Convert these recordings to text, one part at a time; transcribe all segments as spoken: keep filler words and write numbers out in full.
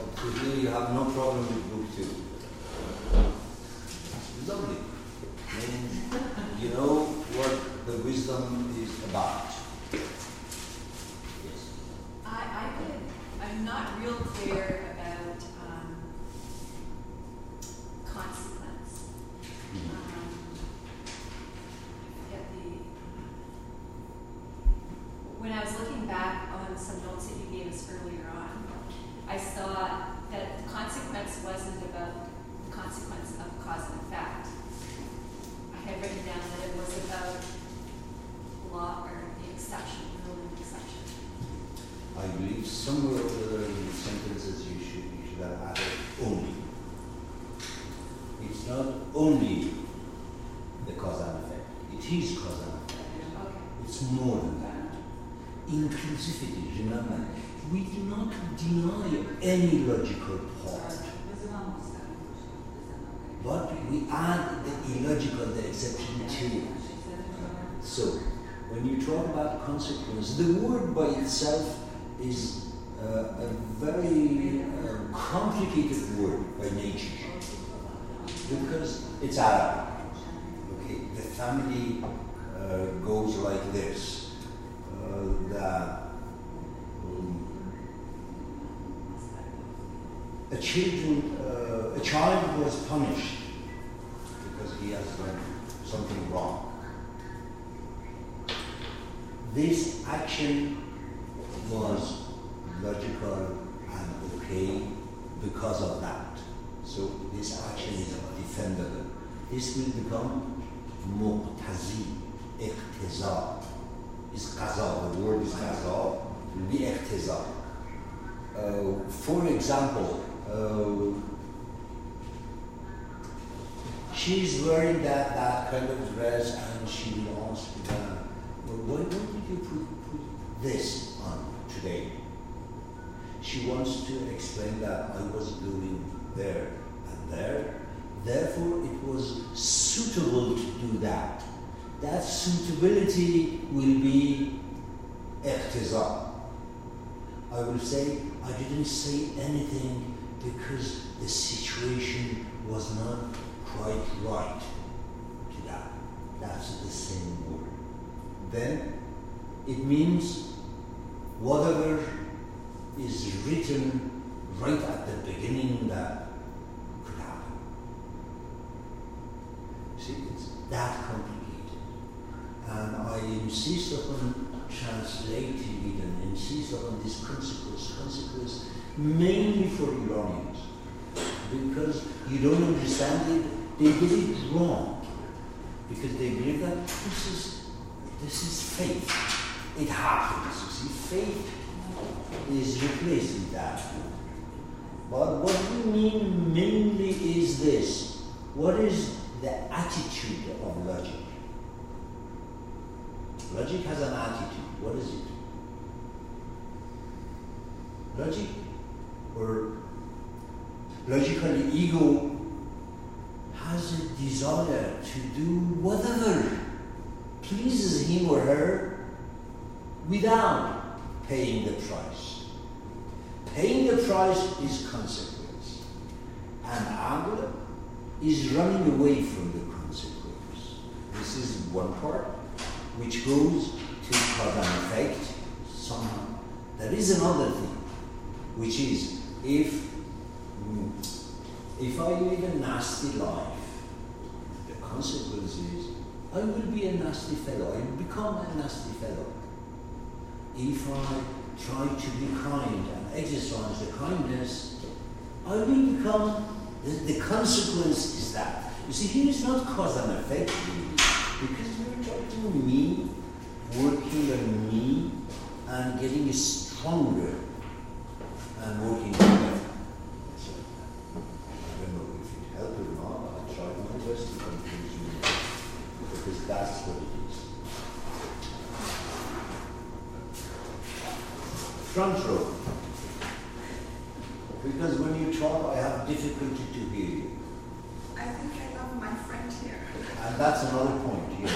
so here you have no problem with book two. Lovely. And you know what the wisdom is about. Yes. I, I could, I'm not real clear about um, consequence. Mm-hmm. Um, I forget the, when I was looking back on some notes that you gave us earlier on, I saw that the consequence wasn't about the consequence of cause and effect. I had written down that it was about law or the exception, rule and exception. I believe somewhere over there in the sentences you should, you should have added only. It's not only the cause and effect. It is cause and effect. Okay. It's more than that. Inclusivity, remember, we do not deny any logical part. But we add the illogical, the exception to it. So, when you talk about consequence, the word by itself is uh, a very uh, complicated word by nature. Because it's Arabic. Okay, the family uh, goes like this. Uh, the, um, a children, uh, a child was punished because he has done something wrong. This action was logical and okay because of that. So this action is defendable. This will become muqtazi, iqtiza. Is qaza, the word is qaza, will be iqtiza. Uh, for example, uh, she's wearing that, that kind of dress and she will ask, uh, well, why, why did you put, put this on today? She wants to explain that I was doing there and there, therefore it was suitable to do that. That suitability will be iqtiza. I will say, I didn't say anything because the situation was not quite right to that. That's the same word. Then it means whatever is written right at the beginning that could happen. See, it's that complicated. And I insist upon translating it and insist upon this consequence, consequence mainly for Iranians. Because you don't understand it, they get it wrong. Because they believe that this is this is faith. It happens. You see, faith is replaced with that. But what we mean mainly is this. What is the attitude of logic? Logic has an attitude. What is it? Logic, or logically, ego has a desire to do whatever pleases him or her without paying the price. Paying the price is consequence. And aql is running away from the consequence. This is one part, which goes to cause and effect somehow. There is another thing, which is if if I live a nasty life, the consequence is I will be a nasty fellow. I will become a nasty fellow. If I try to be kind and exercise the kindness, I will become, the, the consequence is that. You see, here is not cause and effect, really, because we're talking me, working on me, and getting stronger, and working together. So, I don't know if it helped or not, I tried my best to confuse you, because that's what it is. Front row. Because when you talk, I have difficulty to hear you. I think I love my friend here. And that's another point, yes.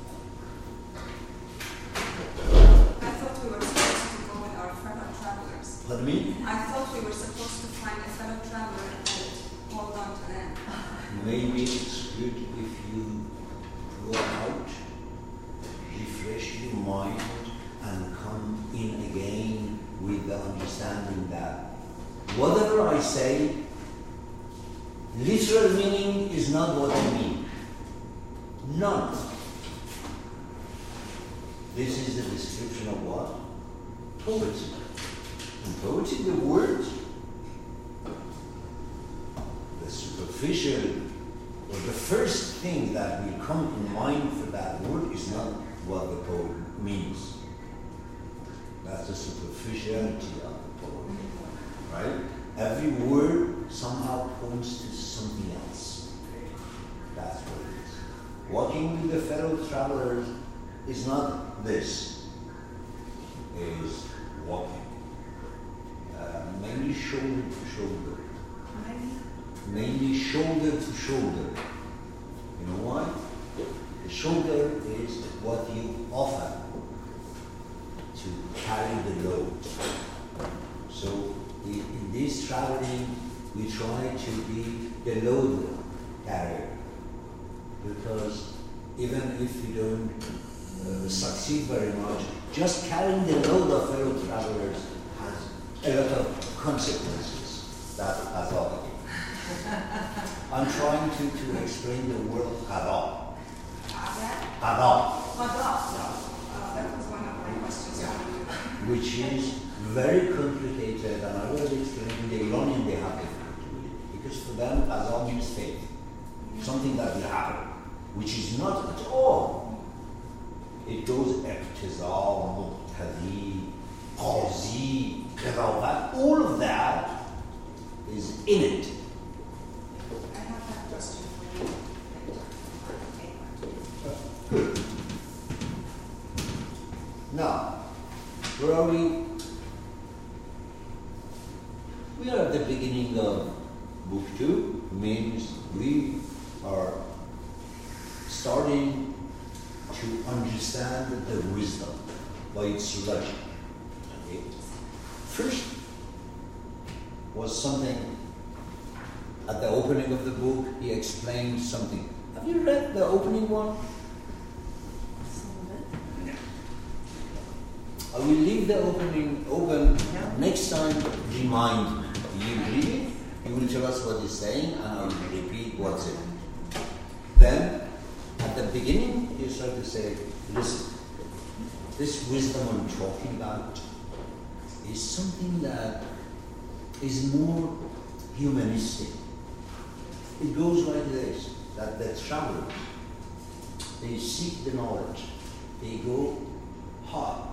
I thought we were supposed to go with our fellow travelers. Pardon me? I thought we were supposed to find a fellow traveler and hold on to them. Maybe it's good if you go out, refresh your mind, and come in again with the understanding that whatever I say, literal meaning is not what I mean. None. This is the description of what? Poetry. And poetry, the word, the superficial, or the first thing that will come to mind for that word is not what the poet means. That's the superficiality of the poem, right? Every word somehow points to something else. That's what it is. Walking with the fellow travelers is not this. It is walking. Uh, mainly shoulder to shoulder. Mainly shoulder to shoulder. You know why? The shoulder is what you offer to carry the load. So in, in this traveling, we try to be the load carrier, because even if we don't uh, succeed very much, just carrying the load of fellow travelers has a lot of consequences that are I'm trying to, to explain the word qada. Qada. Uh, that was one of my questions. Yeah. Which is very complicated, and I will explain in the Iranian they have difficulty with it. Because for them, qada means fate. Something that will happen, which is not at all. It goes iqtiza, muqtadi, qazi, qadawat, all of that is in it. I have that question for you. Good. Now, where are we? We are at the beginning of book two, means we are starting to understand the wisdom by its logic. Okay. First was something at the opening of the book, he explained something. Have you read the opening one? I will leave the opening open. Next time, remind me. You read it, you will tell us what he's saying, and I will repeat what's it. Then, at the beginning, you start to say, listen, this wisdom I'm talking about is something that is more humanistic. It goes like this, that the travelers, they seek the knowledge, they go hard.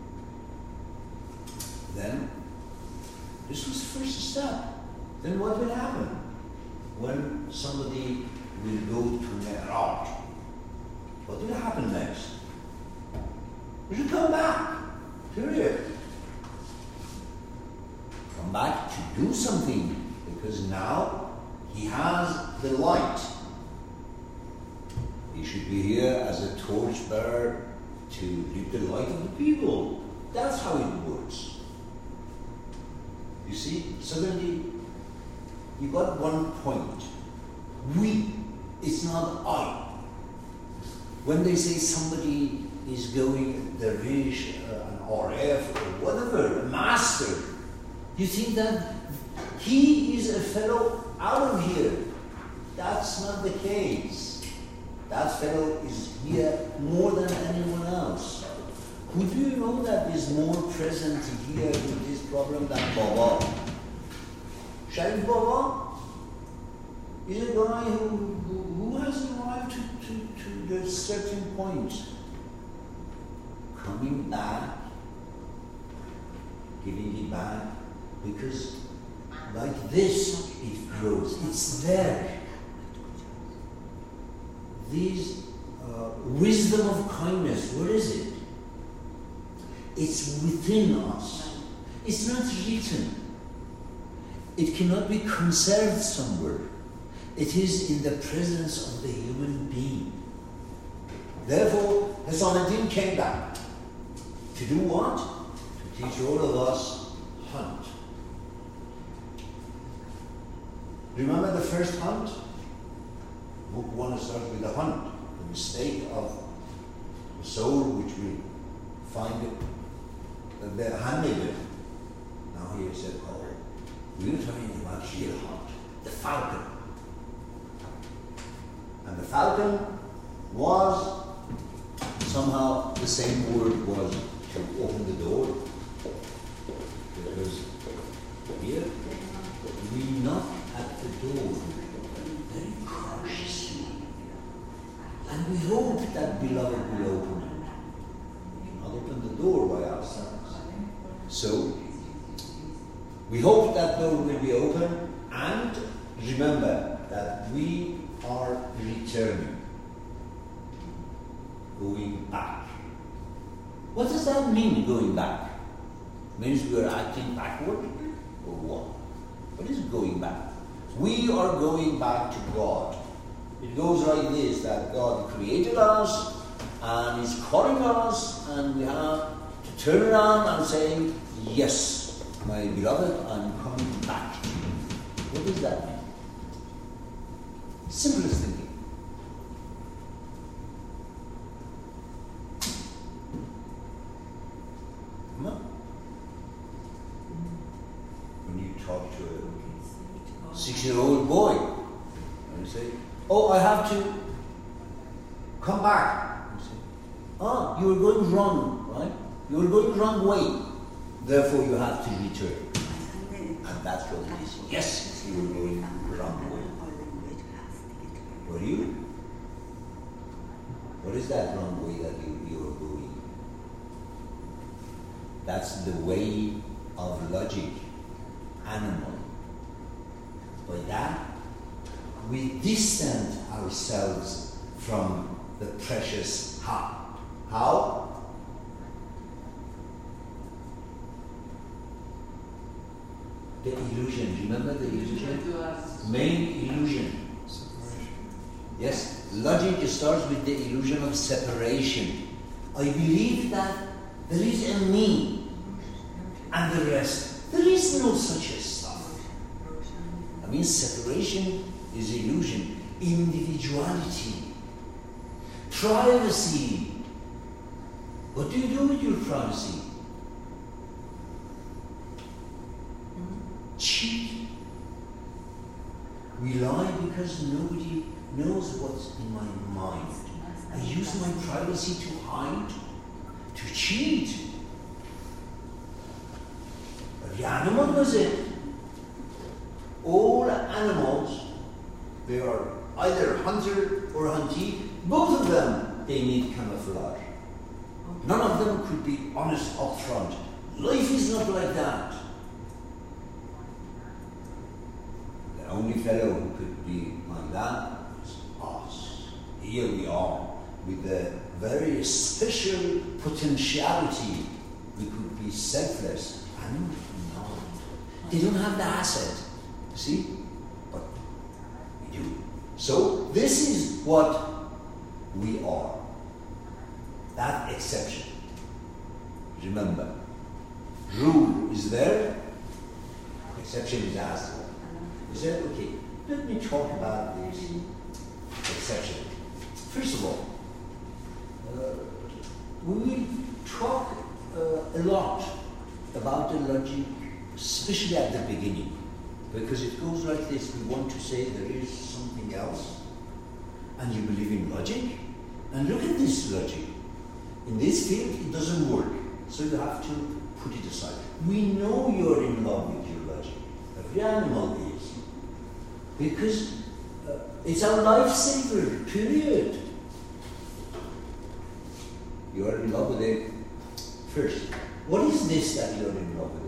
Then, this was the first step. Then what will happen? When somebody will go to Mi'raj, what will happen next? He should come back, period. Come back to do something, because now he has the light. He should be here as a torchbearer to give the light of the people. That's how it works. You see, suddenly you got one point. We, it's not I. When they say somebody is going, the Rish, uh, an R F, or whatever, a master, you think that he is a fellow out of here. That's not the case. That fellow is here more than anyone else. Who do you know that is more present here with this problem than Baba? Sharif Baba is a guy who, who, who has arrived to, to, to the certain point. Coming back, giving it back, because like this it grows, it's there. This uh, wisdom of kindness, where is it? It's within us. It's not written. It cannot be conserved somewhere. It is in the presence of the human being. Therefore, Hasanuddin came back. To do what? To teach all of us hunt. first hunt? Book one starts with the hunt, the mistake of the soul which we find it, the handmaiden. Now here he said, oh, we're talking about real hunt, the falcon. And the falcon was somehow the same word was to open the door. Because here we knock at the door very cautiously. And we hope that beloved will open it. We not open the door by ourselves. So we hope that door will be open, and remember that we are returning, going back. What does that mean, going back? Means we are acting backward, or what? What is going back? We are going back to God. It goes like this, that God created us and is calling us, and we have to turn around and say, yes, my beloved, I'm coming back to you. What does that mean? Simplest thinking. Come on. When you talk to a six-year-old boy, and you say, oh, I have to come back. You say, ah, you are going wrong, right? You are going the wrong way. Therefore, you have to return. And that's what it is. Yes, you are going the wrong way. What are you? What is that wrong way that you, you are going? That's the way of logic, animal. By that, we distance ourselves from the precious heart. How? The illusion. Remember the illusion? Main illusion. Yes, logic starts with the illusion of separation. I believe that there is a me and the rest. There is no such a stuff. I mean, separation is illusion. Individuality. Privacy. What do you do with your privacy? Cheat. We lie because nobody knows what's in my mind. I use my privacy to hide, to cheat. But the animal does it. All animals, they are either hunter or huntee. Both of them, they need camouflage. None of them could be honest up front. Life is not like that. The only fellow who could be like that is us. Here we are, with the very special potentiality. We could be selfless. Animals no. They don't have the asset. See? But we do. So this is what we are. That exception. Remember, rule is there, exception is asked for. You said, okay, let me talk about this exception. First of all, uh, we will talk uh, a lot about the logic, especially at the beginning, because it goes like this. We want to say there is something else, and you believe in logic, and look at this logic. In this field, it doesn't work, so you have to put it aside. We know you're in love with your logic. Every animal is. Because uh, it's our lifesaver, period. You are in love with it. First, what is this that you're in love with?